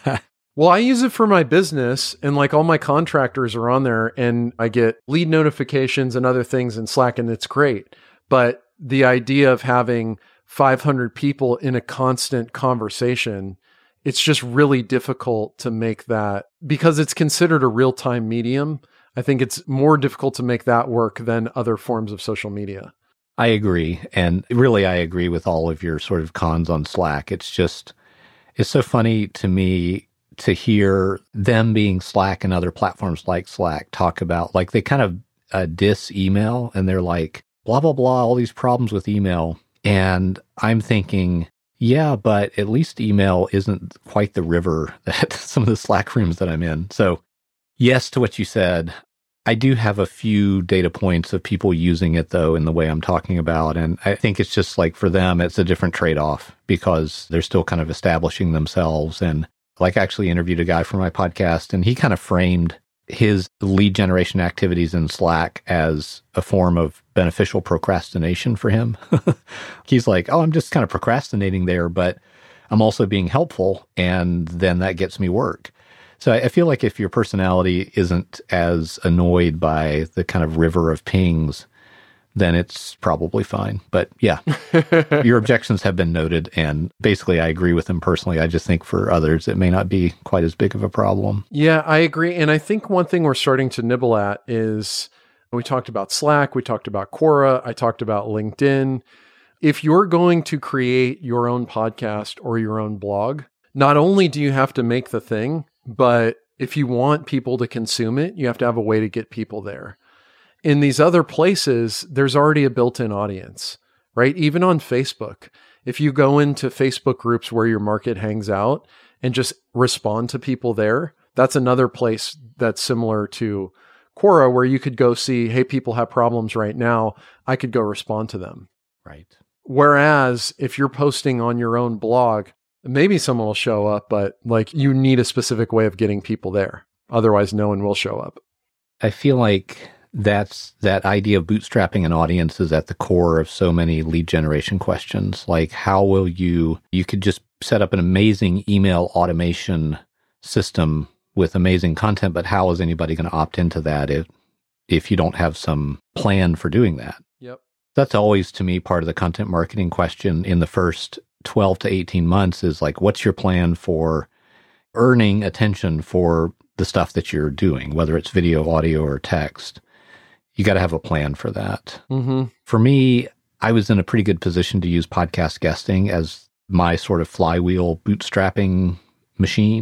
Well, I use it for my business, and like all my contractors are on there, and I get lead notifications and other things in Slack, and it's great. But the idea of having five hundred people in a constant conversation, it's just really difficult to make that, because it's considered a real-time medium. I think it's more difficult to make that work than other forms of social media. I agree. And really, I agree with all of your sort of cons on Slack. It's just, it's so funny to me to hear them being Slack and other platforms like Slack talk about, like they kind of uh, diss email, and they're like, blah, blah, blah, all these problems with email. And I'm thinking, yeah, but at least email isn't quite the river that some of the Slack rooms that I'm in. So yes to what you said. I do have a few data points of people using it, though, in the way I'm talking about. And I think it's just like for them, it's a different trade-off because they're still kind of establishing themselves. And like I actually interviewed a guy for my podcast, and he kind of framed his lead generation activities in Slack as a form of beneficial procrastination for him. He's like, oh, I'm just kind of procrastinating there, but I'm also being helpful. And then that gets me work. So I feel like if your personality isn't as annoyed by the kind of river of pings, then it's probably fine. But yeah, your objections have been noted. And basically, I agree with them personally. I just think for others, it may not be quite as big of a problem. Yeah, I agree. And I think one thing we're starting to nibble at is, we talked about Slack, we talked about Quora, I talked about LinkedIn. If you're going to create your own podcast or your own blog, not only do you have to make the thing, but if you want people to consume it, you have to have a way to get people there. In these other places, there's already a built-in audience, right? Even on Facebook, if you go into Facebook groups where your market hangs out and just respond to people there, that's another place that's similar to Quora, where you could go see, hey, people have problems right now. I could go respond to them. Right. Whereas if you're posting on your own blog, maybe someone will show up, but like you need a specific way of getting people there. Otherwise, no one will show up. I feel like that's that idea of bootstrapping an audience is at the core of so many lead generation questions. Like, how will you, you could just set up an amazing email automation system with amazing content, but how is anybody going to opt into that if, if you don't have some plan for doing that? Yep. That's always, to me, part of the content marketing question in the first twelve to eighteen months is like, what's your plan for earning attention for the stuff that you're doing, whether it's video, audio, or text? You got to have a plan for that. Mm-hmm. For me, I was in a pretty good position to use podcast guesting as my sort of flywheel bootstrapping machine.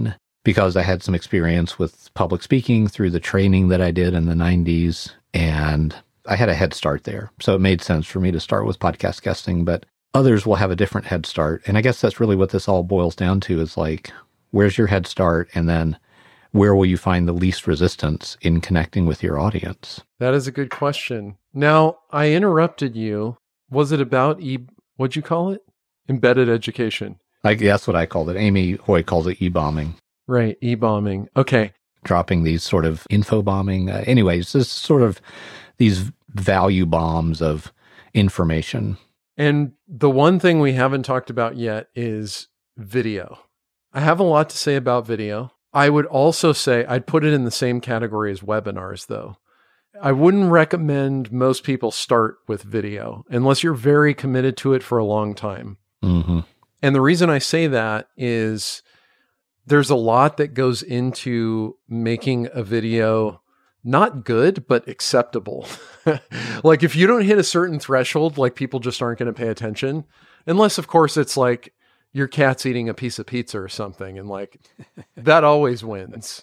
because I had some experience with public speaking through the training that I did in the nineties, and I had a head start there. So it made sense for me to start with podcast guesting, but others will have a different head start. And I guess that's really what this all boils down to is like, where's your head start? And then where will you find the least resistance in connecting with your audience? That is a good question. Now, I interrupted you. Was it about e, what'd you call it? Embedded education. Like, that's what I called it. Amy Hoy calls it e-bombing. Right, e-bombing. Okay. Dropping these sort of info bombing. Uh, anyways, this sort of these value bombs of information. And the one thing we haven't talked about yet is video. I have a lot to say about video. I would also say I'd put it in the same category as webinars, though. I wouldn't recommend most people start with video unless you're very committed to it for a long time. Mm-hmm. And the reason I say that is there's a lot that goes into making a video not good, but acceptable. Like if you don't hit a certain threshold, like people just aren't going to pay attention. Unless, of course, it's like your cat's eating a piece of pizza or something. And like that always wins.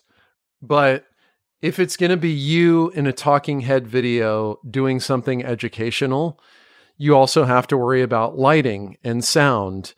But if it's going to be you in a talking head video doing something educational, you also have to worry about lighting and sound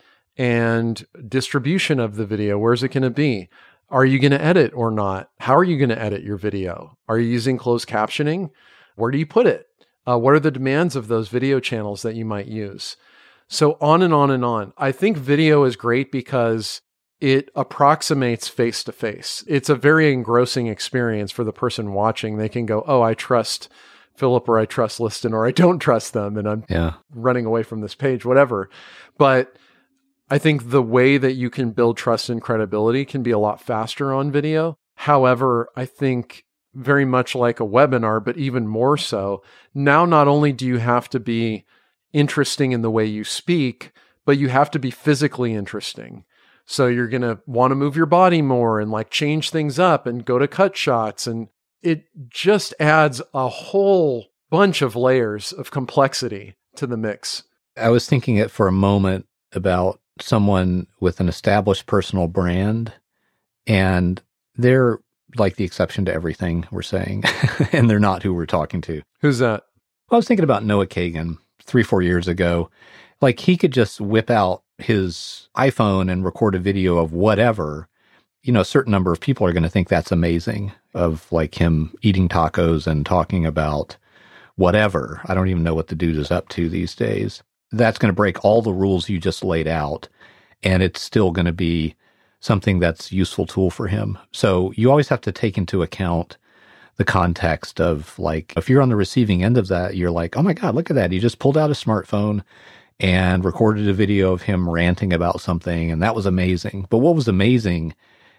and distribution of the video. Where's it going to be? Are you going to edit or not? How are you going to edit your video? Are you using closed captioning? Where do you put it? Uh, what are the demands of those video channels that you might use? So on and on and on. I think video is great because it approximates face-to-face. It's a very engrossing experience for the person watching. They can go, oh, I trust Philip or I trust Liston or I don't trust them and I'm yeah. running away from this page, whatever. But I think the way that you can build trust and credibility can be a lot faster on video. However, I think very much like a webinar, but even more so, now not only do you have to be interesting in the way you speak, but you have to be physically interesting. So you're going to want to move your body more and like change things up and go to cut shots. And it just adds a whole bunch of layers of complexity to the mix. I was thinking it for a moment about someone with an established personal brand, and they're like the exception to everything we're saying, and they're not who we're talking to. Who's that? Well, I was thinking about Noah Kagan three, four years ago. Like he could just whip out his iPhone and record a video of whatever. You know, a certain number of people are going to think that's amazing, of like him eating tacos and talking about whatever. I don't even know what the dude is up to these days. That's going to break all the rules you just laid out, and it's still going to be something that's a useful tool for him. So you always have to take into account the context of like, if you're on the receiving end of that, you're like, oh my God, look at that. He just pulled out a smartphone and recorded a video of him ranting about something, and that was amazing. But what was amazing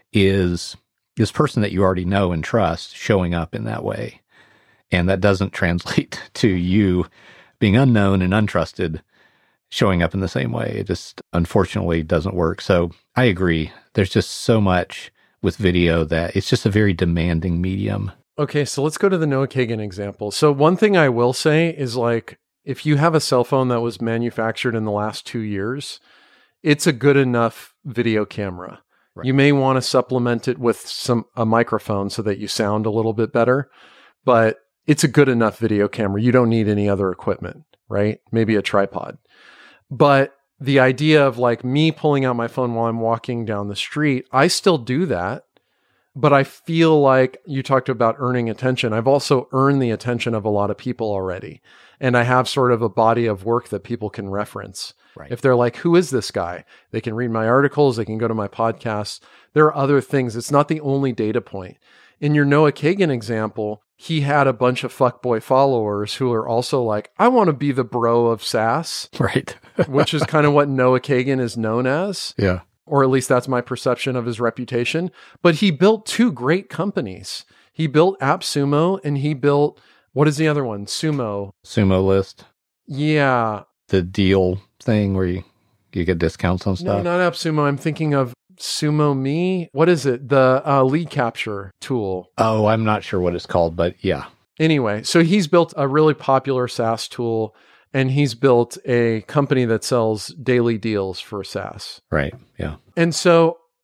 is this person that you already know and trust showing up in that way. And that doesn't translate to you being unknown and untrusted showing up in the same way. It just unfortunately doesn't work. So I agree. There's just so much with video that it's just a very demanding medium. Okay, so let's go to the Noah Kagan example. So one thing I will say is like, if you have a cell phone that was manufactured in the last two years, it's a good enough video camera. Right. You may want to supplement it with some a microphone so that you sound a little bit better, but it's a good enough video camera. You don't need any other equipment, right? Maybe a tripod. But the idea of like me pulling out my phone while I'm walking down the street, I still do that. But I feel like you talked about earning attention. I've also earned the attention of a lot of people already. And I have sort of a body of work that people can reference. Right. If they're like, who is this guy? They can read my articles. They can go to my podcasts. There are other things. It's not the only data point. In your Noah Kagan example, he had a bunch of fuckboy followers who are also like, I want to be the bro of SaaS. Right. Which is kind of what Noah Kagan is known as. Yeah. Or at least that's my perception of his reputation. But he built two great companies. He built AppSumo and he built, what is the other one? Sumo. Sumo List. Yeah. The deal thing where you, you get discounts on stuff. No, not AppSumo. I'm thinking of Sumo Me. What is it? The uh, lead capture tool. Oh, I'm not sure what it's called, but yeah. Anyway, so he's built a really popular SaaS tool. And he's built a company that sells daily deals for SaaS. Right. Yeah. And so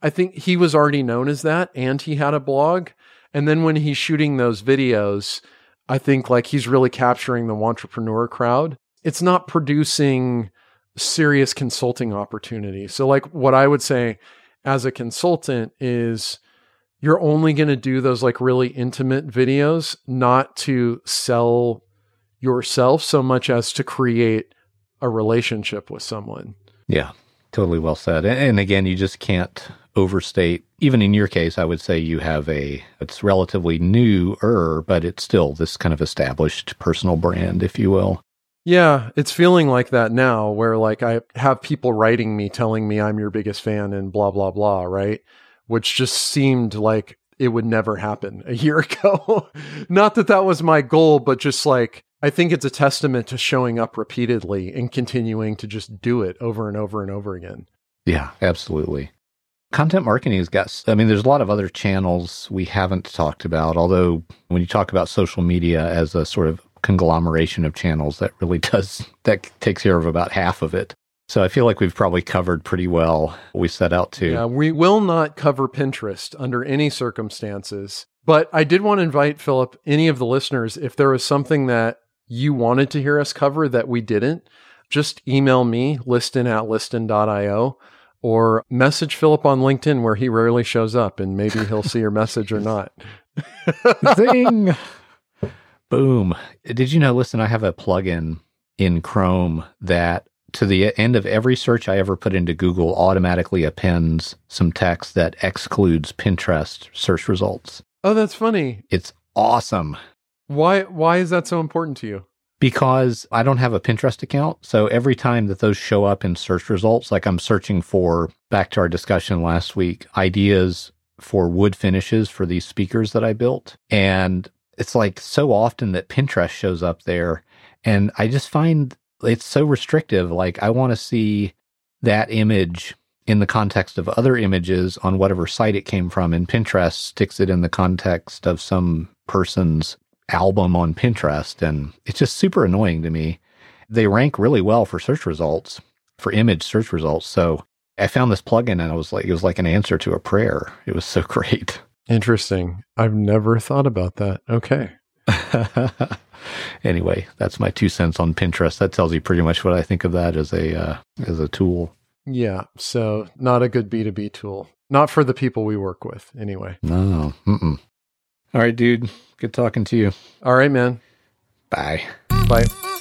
I think he was already known as that, and he had a blog. And then when he's shooting those videos, I think like he's really capturing the entrepreneur crowd. It's not producing serious consulting opportunities. So like what I would say as a consultant is you're only going to do those like really intimate videos, not to sell yourself so much as to create a relationship with someone. Yeah, totally well said. And again, you just can't overstate, even in your case, I would say you have a, it's relatively newer, but it's still this kind of established personal brand, if you will. Yeah, it's feeling like that now where like I have people writing me telling me I'm your biggest fan and blah, blah, blah, right? Which just seemed like it would never happen a year ago. Not that that was my goal, but just like, I think it's a testament to showing up repeatedly and continuing to just do it over and over and over again. Yeah, absolutely. Content marketing has got, I mean, there's a lot of other channels we haven't talked about, although when you talk about social media as a sort of conglomeration of channels, that really does, that takes care of about half of it. So I feel like we've probably covered pretty well what we set out to. Yeah, we will not cover Pinterest under any circumstances. But I did want to invite, Philip, any of the listeners, if there was something that you wanted to hear us cover that we didn't, just email me, liston at liston dot io, or message Philip on LinkedIn where he rarely shows up, and maybe he'll see your message or not. Zing! Boom. Did you know, listen, I have a plugin in Chrome that to the end of every search I ever put into Google automatically appends some text that excludes Pinterest search results. Oh, that's funny. It's awesome. Why why is that so important to you? Because I don't have a Pinterest account. So every time that those show up in search results, like I'm searching for, back to our discussion last week, ideas for wood finishes for these speakers that I built. And it's like so often that Pinterest shows up there. And I just find it's so restrictive. Like I want to see that image in the context of other images on whatever site it came from. And Pinterest sticks it in the context of some person's album on Pinterest. And it's just super annoying to me. They rank really well for search results, for image search results. So I found this plugin and I was like, it was like an answer to a prayer. It was so great. Interesting. I've never thought about that. Okay. Anyway, that's my two cents on Pinterest. That tells you pretty much what I think of that as a uh, as a tool. Yeah. So not a good B two B tool. Not for the people we work with, anyway. No. Mm-mm. All right, dude. Good talking to you. All right, man. Bye. Bye.